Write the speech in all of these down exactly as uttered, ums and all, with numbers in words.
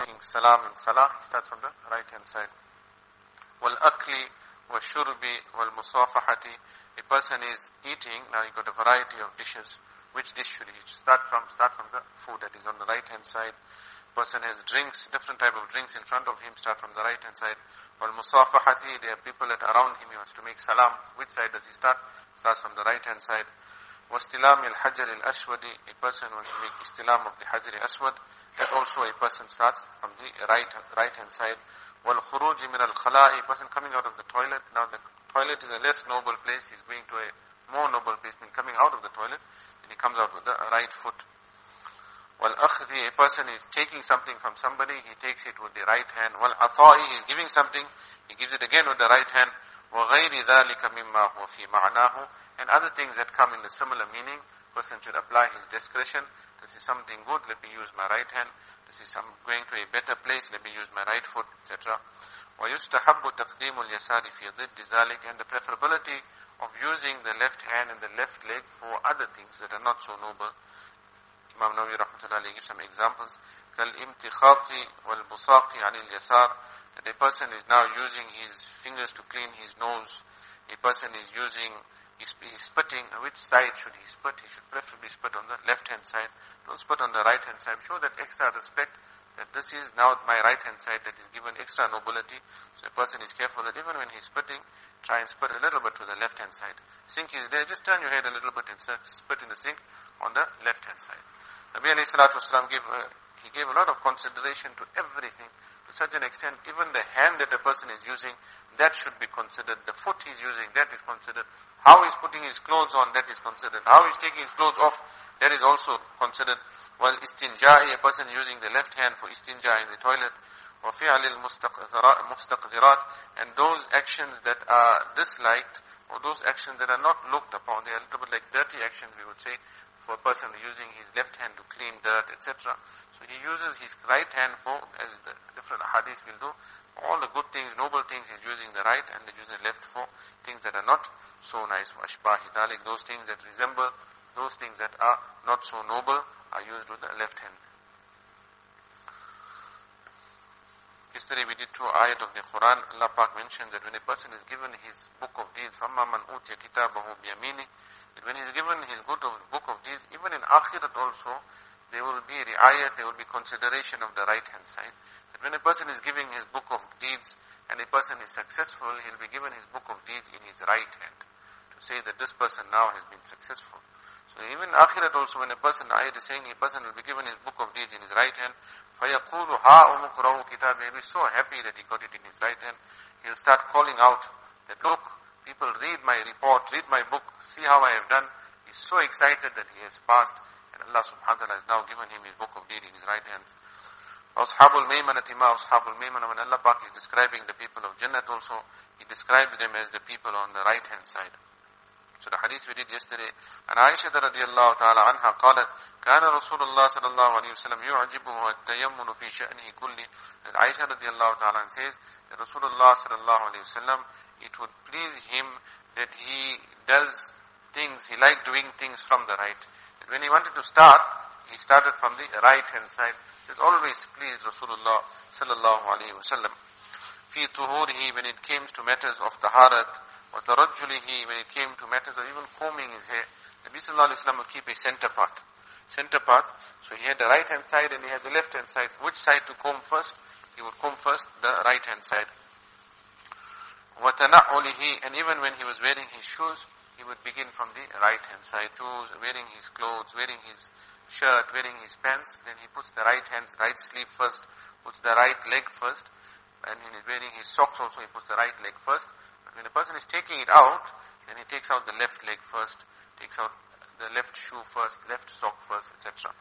salam in salah, he starts from the right hand side. Wal-akli, wal-shurbi, wal-musafahati. A person is eating, now you got a variety of dishes. Which dish should he start from? Start from the food that is on the right hand side. Person has drinks, different type of drinks in front of him, start from the right hand side. Wal-musafahati, there are people that are around him, he wants to make salam. Which side does he start? Starts from the right hand side. Wastilam al-hajar al-ashwadi, a person wants to make istilam of the hajar al-aswad. That also a person starts from the right right hand side. Wal-khuruji min al-khala'i, a person coming out of the toilet. Now the toilet is a less noble place, he's going to a more noble place, meaning coming out of the toilet, then he comes out with the right foot. Wal-akhdhi, a person is taking something from somebody, he takes it with the right hand. Wal-ata'i, he is giving something, he gives it again with the right hand. وَغَيْرِ ذَلِكَ مِمَّا هُوَ فِي مَعْنَاهُ, and other things that come in the similar meaning. Person should apply his discretion. This is something good, let me use my right hand. This is some going to a better place, let me use my right foot, et cetera. وَيُسْتَحَبُّ تَقْدِيمُ الْيَسَارِ فِي ضِدِّ ذَلِكَ, and the preferability of using the left hand and the left leg for other things that are not so noble. Imam Nawawi rahmatullahi alayhi gives some examples. كَالْإِمْتِخَاطِ وَالْبُصَاقِ عَنِ الْيَسَارِ, that a person is now using his fingers to clean his nose. A person is using, he's, he's spitting. Which side should he spit? He should preferably spit on the left hand side. Don't spit on the right hand side. Show that extra respect, that this is now my right hand side that is given extra nobility. So a person is careful that even when he's spitting, try and spit a little bit to the left hand side. Sink is there, just turn your head a little bit and spit in the sink on the left hand side. Nabi alayhi salatu wasalam gave, uh, he gave a lot of consideration to everything, to such an extent, even the hand that a person is using, that should be considered. The foot he's using, that is considered. How he's putting his clothes on, that is considered. How he's taking his clothes off, that is also considered. While istinja'i, a person using the left hand for istinja in the toilet. وَفِعَلِ الْمُسْتَقْذِرَاتِ, and those actions that are disliked, or those actions that are not looked upon, they are a little bit like dirty actions, we would say, for a person using his left hand to clean dirt, et cetera. So he uses his right hand for, as the different hadiths will do, all the good things, noble things, he's using the right, and he's using the left for things that are not so nice. وَأَشْبَاهِ ذَلِكَ, those things that resemble, those things that are not so noble, are used with the left hand. Yesterday we did two ayat of the Quran. Allah Pak mentioned that when a person is given his book of deeds, فَمَّا مَنْ أُوتِيَ كِتَابَهُ بِيَمِينِهِ, that when he is given his book of, book of deeds, even in Akhirat also, there will be ri'ayat, there will be consideration of the right hand side. That when a person is giving his book of deeds, and a person is successful, he will be given his book of deeds in his right hand, to say that this person now has been successful. So even Akhirat also, when a person, ayat is saying, a person will be given his book of deeds in his right hand, فَيَقُولُ هَا أُمُقْرَهُ كِتَابِ, he'll be so happy that he got it in his right hand. He'll start calling out that, look, people read my report, read my book, see how I have done. He's so excited that he has passed, and Allah subhanahu wa ta'ala has now given him his book of deeds in his right hand. Ashabul Maymanati ma Ashabul Maymana, when Allah Pak is describing the people of Jannat also, He describes them as the people on the right hand side. So the hadith we did yesterday, and Aisha radiyallahu ta'ala anha qalat, كان رسول الله صلى الله عليه وسلم يعجبه التيمن في شأنه كله. And Aisha radiyallahu ta'ala says that Rasulullah sallallahu alayhi wasallam, it would please him that he does things, he liked doing things from the right. That when he wanted to start, he started from the right hand side. It has always pleased Rasulullah sallallahu alayhi wasallam. في طهوره, when it came to matters of taharat, وَتَرَجُّلِهِ, when it came to matters of even combing his hair, Nabi sallallahu alayhi wa sallam would keep a center path. Center path. So he had the right hand side and he had the left hand side. Which side to comb first? He would comb first the right hand side. وَتَنَعُّلِهِ, and even when he was wearing his shoes, he would begin from the right hand side. Shoes, wearing his clothes, wearing his shirt, wearing his pants, then he puts the right hand, right sleeve first, puts the right leg first, and when he's wearing his socks also, he puts the right leg first. When a person is taking it out, then he takes out the left leg first, takes out the left shoe first, left sock first, et cetera.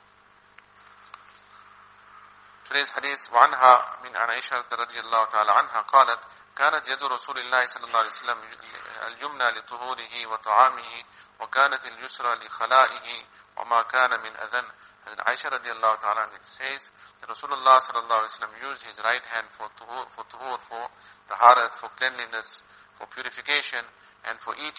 Today's hadith, وعنها من عائشة رضي الله تعالى عنها قالت كانت يد رسول الله صلى الله عليه وسلم اليمنى لطهوره وطعامه وكانت اليسرى لخلائه وما كان من أذن. And Aisha radiallahu ta'ala says that Rasulullah sallallahu alayhi wa sallam used his right hand for tuhur, for tuhur, for taharat, for cleanliness, for purification, and for eating,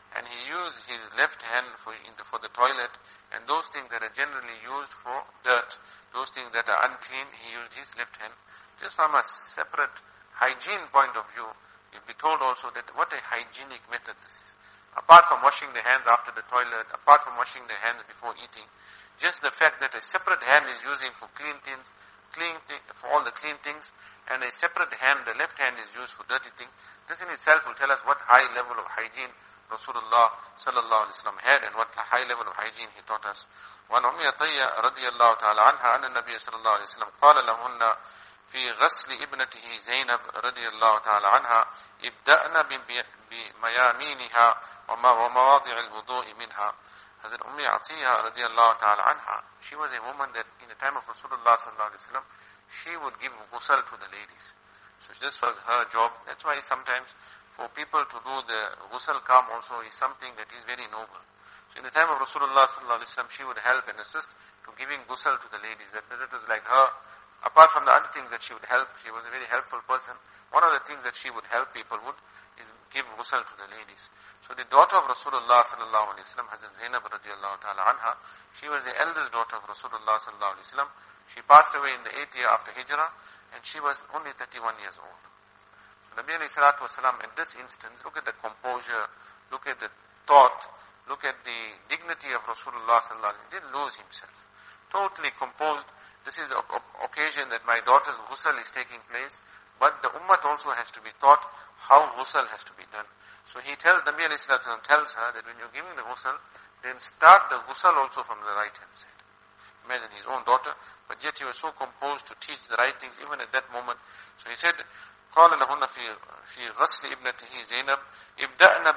and he used his left hand for, in the, for the toilet, and those things that are generally used for dirt, those things that are unclean, he used his left hand. Just from a separate hygiene point of view, you'll be told also that what a hygienic method this is. Apart from washing the hands after the toilet, apart from washing the hands before eating, just the fact that a separate hand is using for clean things, clean th- for all the clean things, and a separate hand, the left hand, is used for dirty things, this in itself will tell us what high level of hygiene Rasulullah sallallahu alaihi wasallam had, and what high level of hygiene he taught us. وعن أم عطية رضي الله تعالى عنها أن النبي صلى الله عليه وسلم قال لهن في غسل ابنته زينب رضي الله تعالى عنها ابدأنا بميامينها ومواضع الوضوء منها. Hazrat Ummi Atiyah radiallahu ta'ala anha, she was a woman that in the time of Rasulullah sallallahu alaihi wasallam, she would give ghusl to the ladies. So this was her job. That's why sometimes for people to do the ghusl kam also is something that is very noble. So in the time of Rasulullah sallallahu alaihi wasallam, she would help and assist to giving ghusl to the ladies. That, that was like her. Apart from the other things that she would help, she was a very helpful person. One of the things that she would help people would is give ghusl to the ladies. So the daughter of Rasulullah sallallahu alaihi wasallam, Hazrat Zainab radiallahu ta'ala anha, she was the eldest daughter of Rasulullah sallallahu alaihi wasallam. She passed away in the eighth year after Hijrah, and she was only thirty-one years old. So Nabi alayhi salatu wasalam, at this instance, look at the composure, look at the thought, look at the dignity of Rasulullah sallallahu alaihi wasallam. He didn't lose himself. Totally composed. This is the occasion that my daughter's ghusl is taking place, but the ummah also has to be taught how ghusl has to be done. So he tells, Nabi alayhi salatu wasalam tells her that when you're giving the ghusl, then start the ghusl also from the right hand side. Imagine his own daughter, but yet he was so composed to teach the right things even at that moment. So he said, قال لهن في في غسل ابنته زينب ابدأنا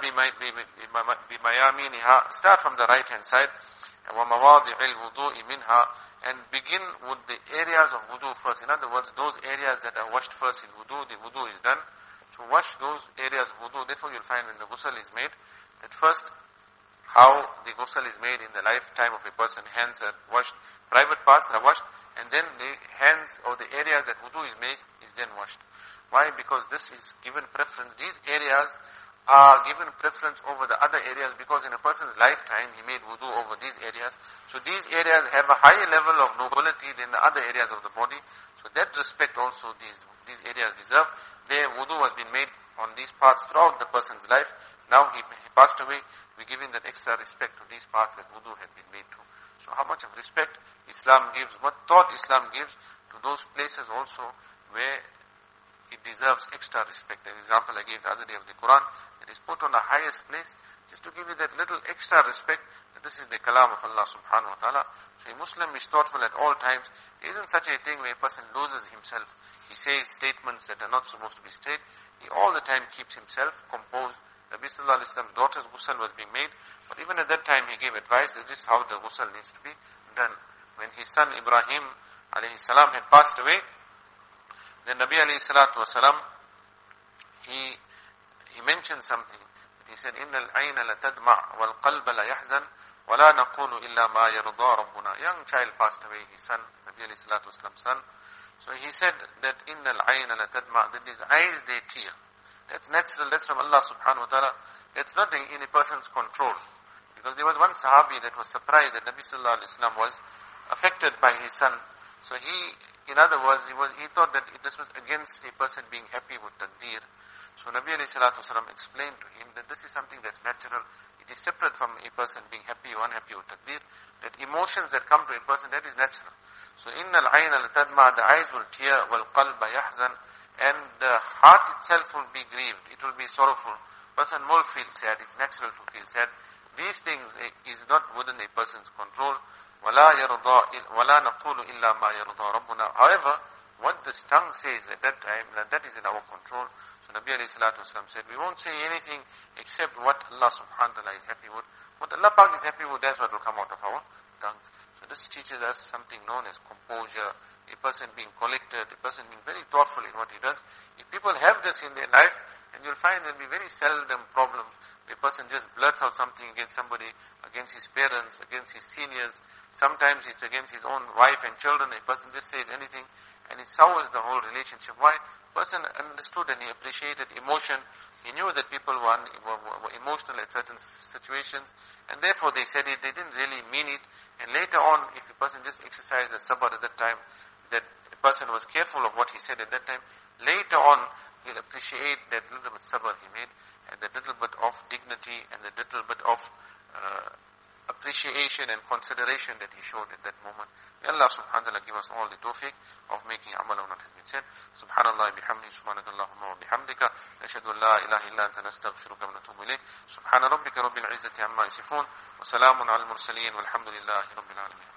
بميامينها, start from the right hand side, ومواضع الوضوء منها, and begin with the areas of wudu first. In other words, those areas that are washed first in wudu, the wudu is done. So wash those areas of wudu. Therefore you'll find when the ghusl is made, that first how the ghusl is made in the lifetime of a person, hands are washed, private parts are washed, and then the hands or the areas that wudu is made is then washed. Why? Because this is given preference. These areas are given preference over the other areas because in a person's lifetime he made wudu over these areas. So these areas have a higher level of nobility than the other areas of the body. So that respect also these these areas deserve. Their wudu has been made on these parts throughout the person's life. Now he, he passed away, we're giving that extra respect to these parts that wudu had been made to. So how much of respect Islam gives, what thought Islam gives to those places also where it deserves extra respect. An example I gave the other day of the Quran, that is put on the highest place, just to give you that little extra respect, that this is the kalam of Allah subhanahu wa ta'ala. So a Muslim is thoughtful at all times. There isn't such a thing where a person loses himself. He says statements that are not supposed to be said. He all the time keeps himself composed. Nabi sallallahu alaihi wasallam's daughter's ghusl was being made, but even at that time he gave advice that this is how the ghusl needs to be done. When his son Ibrahim alayhi salam had passed away, then Nabi alayhi salatu wasalam, he, he mentioned something. He said, إِنَّ الْعَيْنَ لَتَدْمَعْ وَالْقَلْبَ لَيَحْزَنْ وَلَا نَقُولُ إِلَّا مَا يَرْضَى رَبُّنَا. Young child passed away, his son, Nabi alayhi salatu wasalam's son. So he said that إِنَّ الْعَيْنَ لَتَدْمَعْ, that these eyes, they tear. That's natural, that's from Allah subhanahu wa ta'ala. That's nothing in a person's control. Because there was one sahabi that was surprised that Nabi sallallahu alayhi wasallam was affected by his son. So he, in other words, he was he thought that this was against a person being happy with taqdeer. So Nabi alayhi salatu wasalam explained to him that this is something that's natural. It is separate from a person being happy or unhappy with taqdeer. That emotions that come to a person, that is natural. So innal ayna latadma, the eyes will tear, wal qalba yahzan, and the heart itself will be grieved. It will be sorrowful. Person will feel sad. It's natural to feel sad. These things is not within a person's control. وَلَا يَرْضَى وَلَا نَقُولُ إِلَّا مَا يَرْضَى رَبُّنَا. However, what the tongue says at that time, that is in our control. So Nabi alayhi salatu wasalam said, we won't say anything except what Allah subhanahu wa ta'ala is happy with. What Allah Pak is happy with, that's what will come out of our tongues. So this teaches us something known as composure, a person being collected, a person being very thoughtful in what he does. If people have this in their life, then you'll find there will be very seldom problems. A person just blurts out something against somebody, against his parents, against his seniors. Sometimes it's against his own wife and children. A person just says anything, and it sours the whole relationship. Why? Person understood and he appreciated emotion. He knew that people were, were, were emotional at certain situations, and therefore they said it, they didn't really mean it. And later on, if a person just exercised the sabr at that time, that a person was careful of what he said at that time, later on, he'll appreciate that little bit sabr he made, and that little bit of dignity, and that little bit of uh, appreciation and consideration that he showed at that moment. May Allah subhanahu wa ta'ala give us all the tawfiq of making amal on what has been said. Subhanallah bihamdi, subhanakallahumma wa bihamdika, nashhadu an la ilaha illa anta nastaghfiruka wa natubu ilayk. Subhana rabbika rabbil izzati amma yasifun, wa salamun ala al-mursaleen, walhamdulillahi rabbil alamin.